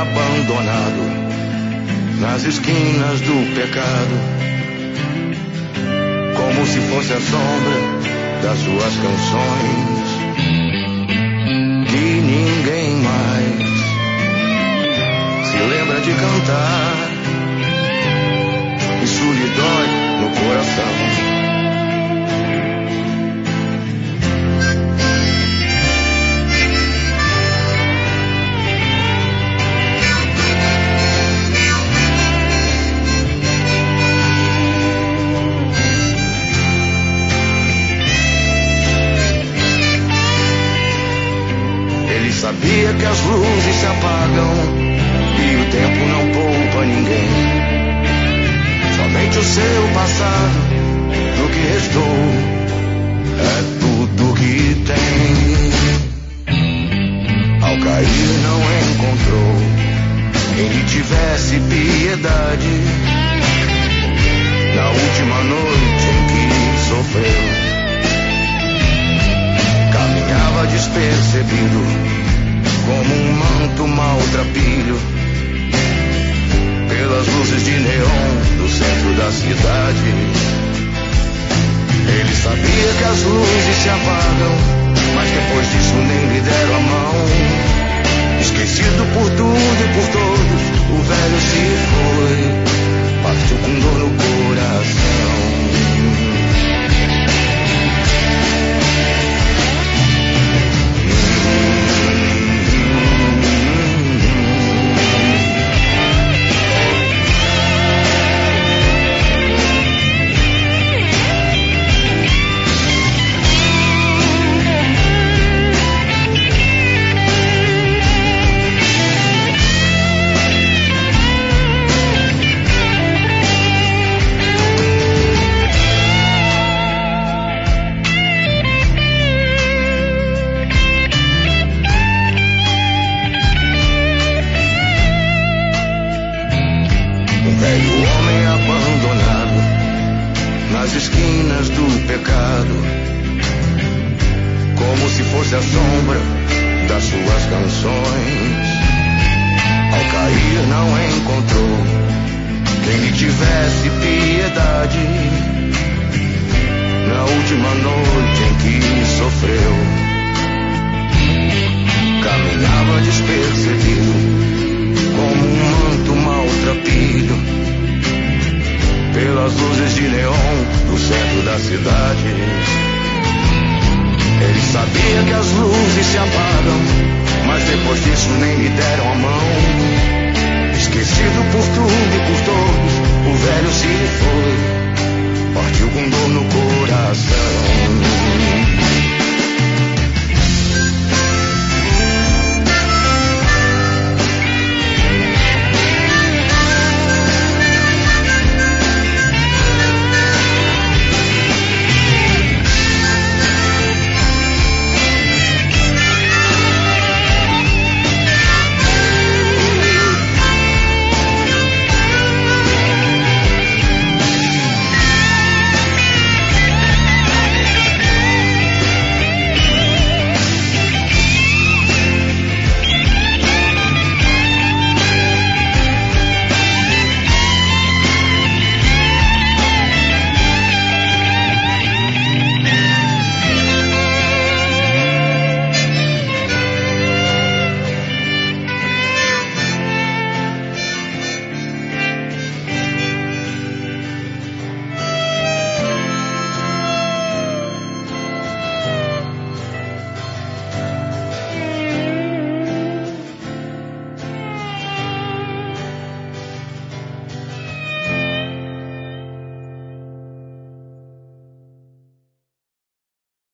abandonado nas esquinas do pecado, como se fosse a sombra das suas canções, que ninguém mais se lembra de cantar. Isso lhe dói no coração. Sabia que as luzes se apagam e o tempo não poupa ninguém. Somente o seu passado, do que restou, é tudo que tem. Ao cair não encontrou quem lhe tivesse piedade. Na última noite em que sofreu, caminhava despercebido, como um manto maltrapilho, pelas luzes de neon do centro da cidade. Ele sabia que as luzes se apagam, mas depois disso nem lhe deram a mão. Esquecido por tudo e por todos, o velho se foi, partiu com dor no coração. Nas esquinas do pecado, como se fosse a sombra das suas canções. Ao cair não encontrou quem lhe tivesse piedade. Na última noite em que sofreu, caminhava despercebido, como um manto maltrapilho, pelas luzes de neon do centro da cidade. Ele sabia que as luzes se apagam, mas depois disso nem lhe deram a mão. Esquecido por tudo e por todos, o velho se foi, partiu com dor no coração.